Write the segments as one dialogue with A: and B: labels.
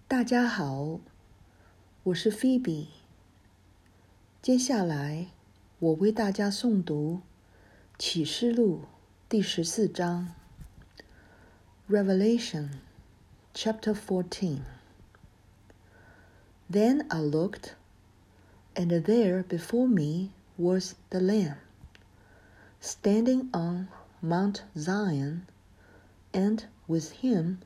A: 大家好，我是 Phoebe。接下来我为大家诵读启示录第14章 Revelation Chapter 14. Then I looked, and there before me was the Lamb, standing on Mount Zion, and with him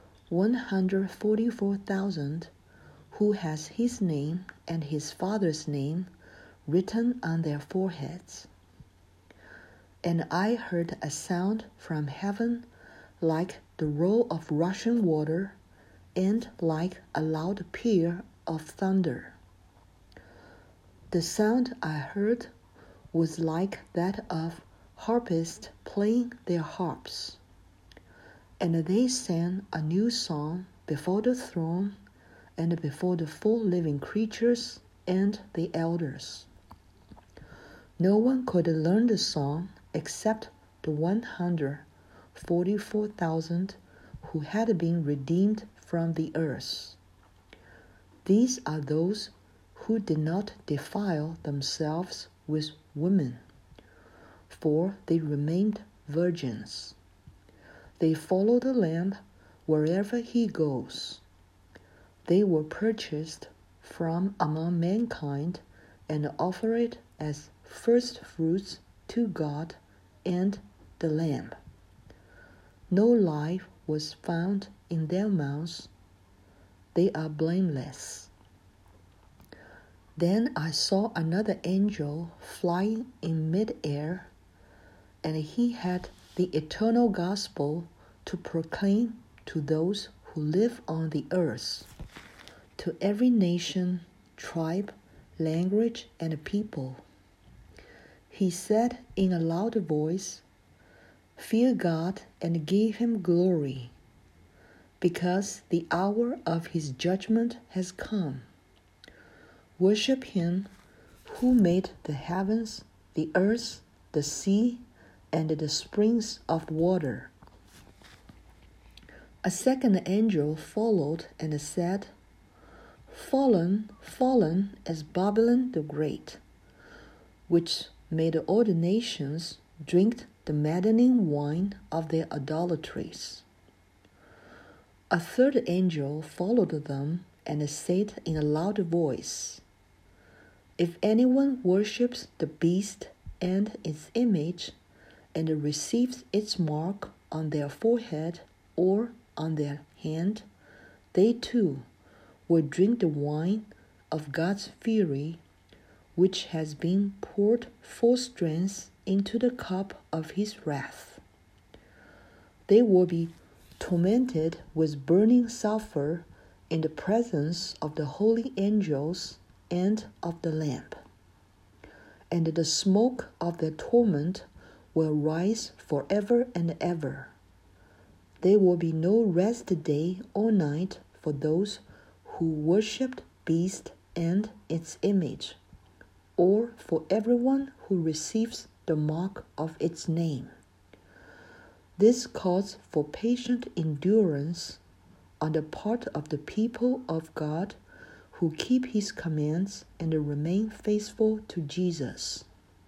A: 144,000 who has his name and his father's name written on their foreheads. And I heard a sound from heaven like the roar of rushing water and like a loud peal of thunder. The sound I heard was like that of harpists playing their harps. And they sang a new song before the throne and before the 4 living creatures and the elders. No one could learn the song except the 144,000 who had been redeemed from the earth. These are those who did not defile themselves with women, for they remained virgins. They follow the Lamb wherever he goes. They were purchased from among mankind and offer it as first fruits to God and the Lamb. No lie was found in their mouths. They are blameless. Then I saw another angel flying in mid-air, and he had the eternal gospel to proclaim to those who live on the earth, to every nation, tribe, language, and people. He said in a loud voice, "Fear God and give him glory, because the hour of his judgment has come. Worship him who made the heavens, the earth, the sea, and the springs of water." A second angel followed and said, "Fallen, fallen is Babylon the Great, which made all the nations drink the maddening wine of their idolatries." A third angel followed them and said in a loud voice, "If anyone worships the beast and its image, and receives its mark on their forehead or on their hand, they too will drink the wine of God's fury, which has been poured 4 strengths into the cup of his wrath. They will be tormented with burning sulfur in the presence of the holy angels and of the Lamb. And the smoke of their torment will rise forever and ever. There will be no rest day or night for those who worshipped beast and its image, or for everyone who receives the mark of its name. This calls for patient endurance on the part of the people of God who keep his commands and remain faithful to Jesus."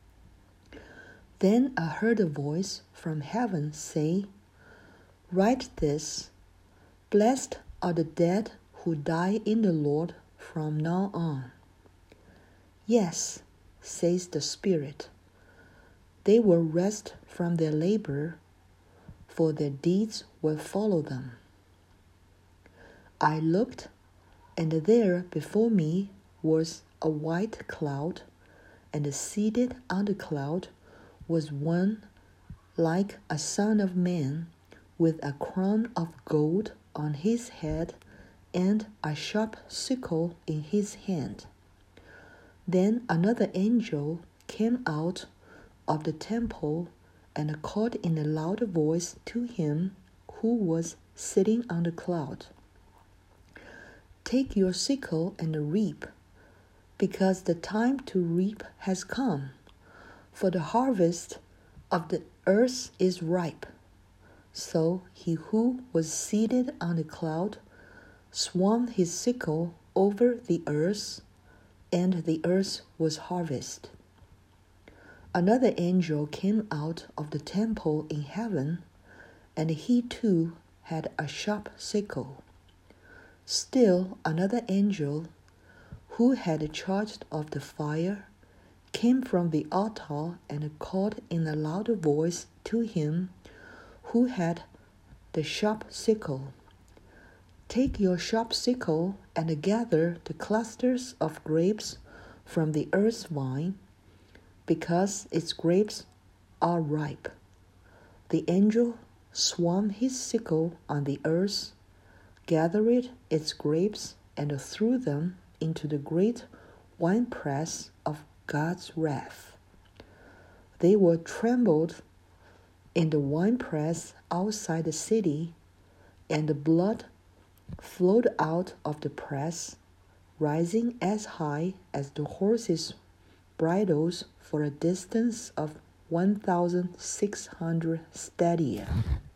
A: Then I heard a voice from heaven say, "Write this: Blessed are the dead who die in the Lord from now on." "Yes," says the Spirit, "they will rest from their labor, for their deeds will follow them." I looked, and there before me was a white cloud, and seated on the cloud was one like a son of man, with a crown of gold on his head and a sharp sickle in his hand. Then another angel came out of the temple and called in a loud voice to him who was sitting on the cloud, "Take your sickle and reap, because the time to reap has come, for the harvest of the earth is ripe." So he who was seated on the cloud swung his sickle over the earth, and the earth was harvested. Another angel came out of the temple in heaven, and he too had a sharp sickle. Still another angel, who had charge of the fire, came from the altar and called in a loud voice to him who had the sharp sickle, "Take your sharp sickle and gather the clusters of grapes from the earth's vine, because its grapes are ripe." The angel swung his sickle on the earth, gathered its grapes, and threw them into the great winepress of God's wrath. They were trampled in the winepress outside the city, and the blood flowed out of the press, rising as high as the horses' bridles for a distance of 1,600 stadia.